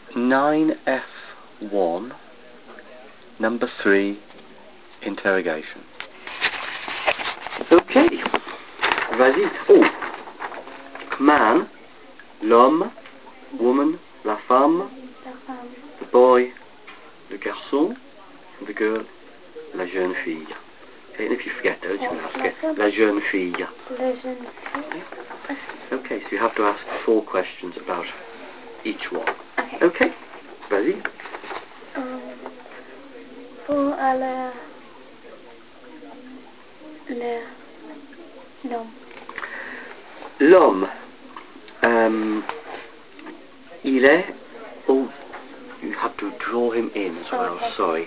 9F1, number 3, interrogation. Ok, vas-y. Oh, man, l'homme, woman, la femme, the boy, le garçon, the girl, la jeune fille. And if you forget those, you can ask it. La jeune fille. La jeune fille. Okay, so you have to ask 4 questions about each one. Okay. Okay, vas-y. Pour l'homme. L'homme, il est... Oh, you have to draw him in as well, Okay. sorry.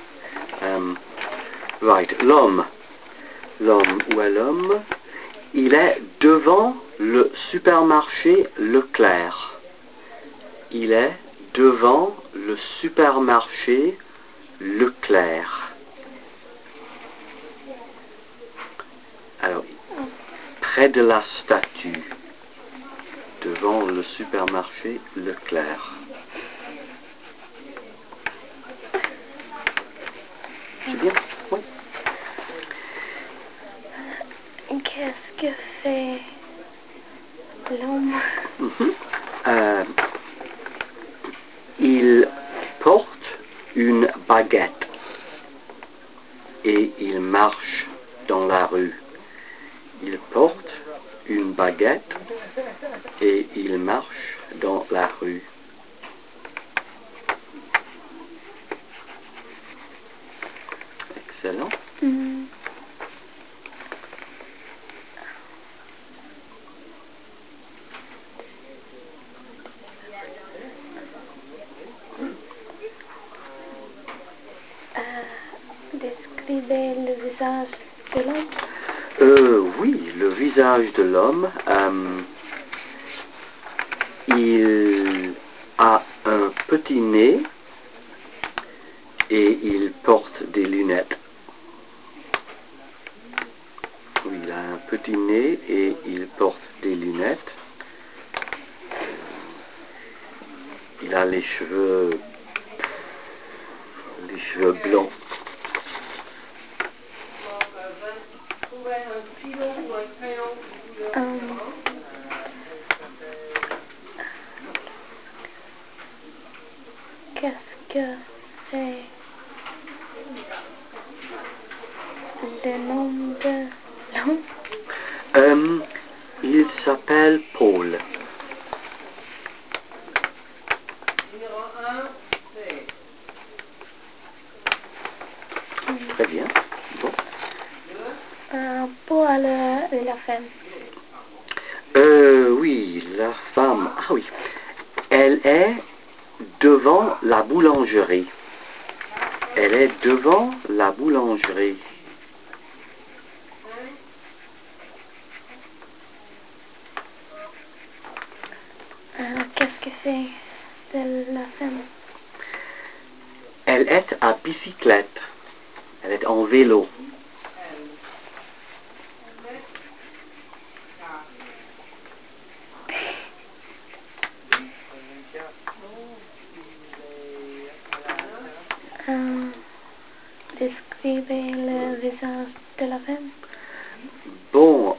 Right, l'homme. L'homme, où est l'homme? Il est devant le supermarché Leclerc. Il est devant le supermarché Leclerc. Alors, près de la statue. Devant le supermarché Leclerc. C'est bien? Oui. Qu'est-ce que fait l'homme? Il porte une baguette et il marche dans la rue. Il porte une baguette et il marche dans la rue. Excellent. Décrivez le visage de l'homme. Oui, le visage de l'homme, il a un petit nez et il porte des lunettes. Oui, il a un petit nez et il porte des lunettes. Il a les cheveux blancs. Qu'est-ce que c'est le nom de l'homme? Il s'appelle Paul. Très bien. Bon. Pour la femme. Oui, la femme. Ah oui. Elle est devant la boulangerie. Elle est devant la boulangerie. Qu'est-ce que c'est de la femme? Elle est à bicyclette. Elle est en vélo. Décrivez le visage de la femme. Bon,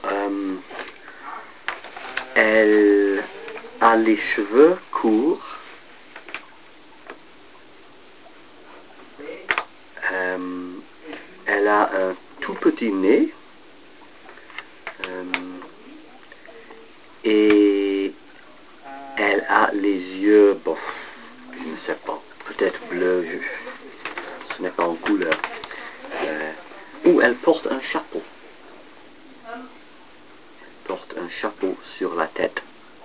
elle a les cheveux courts. Elle a un tout petit nez. Et elle a les yeux, bon, je ne sais pas, peut-être bleu, ce n'est pas en couleur. Ou elle porte un chapeau. Elle porte un chapeau sur la tête.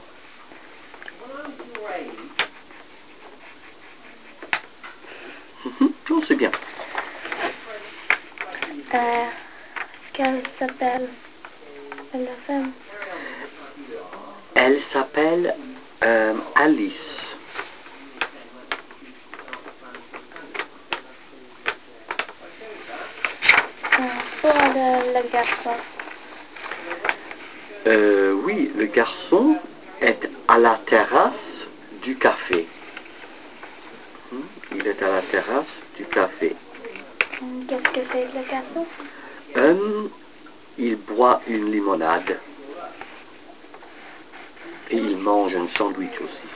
Non, c'est bien. Qu'elle s'appelle la femme? Elle s'appelle Alice. Pour le garçon. Oui, le garçon est à la terrasse du café. Il est à la terrasse du café. Qu'est-ce que fait le garçon? Il boit une limonade. Et il mange un sandwich aussi.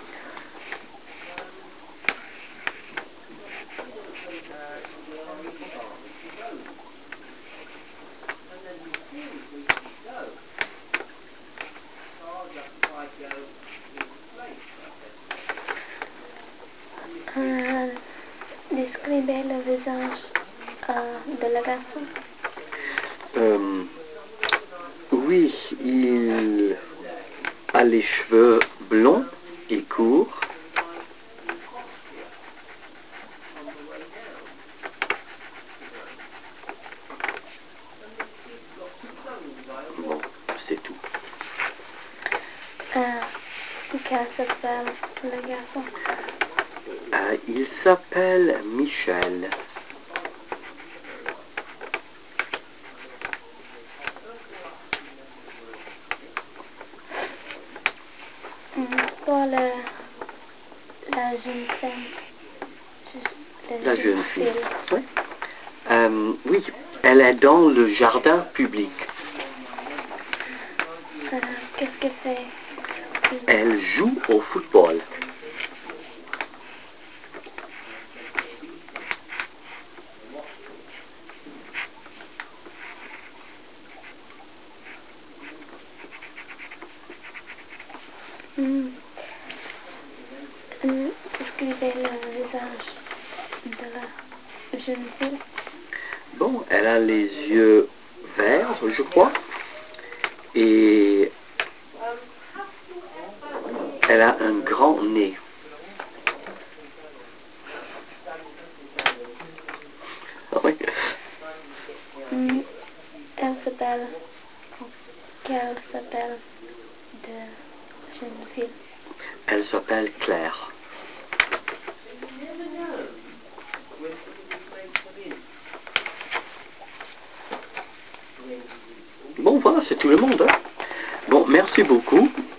Descrivez le visage de le garçon. Oui, il a les cheveux blonds et courts. Bon, c'est tout. Qu'est-ce s'appelle le garçon? Il s'appelle Michel. Pour la jeune femme. La jeune fille. Oui. Oui, elle est dans le jardin public. Qu'est-ce que c'est? Elle joue au football. Descrivez le visage de la jeune fille. Bon, elle a les yeux verts, je crois. Et elle a un grand nez. Oui. Elle s'appelle... Qu'elle s'appelle de jeune fille? Elle s'appelle Claire. Bon, voilà, c'est tout le monde. Hein? Bon, merci beaucoup.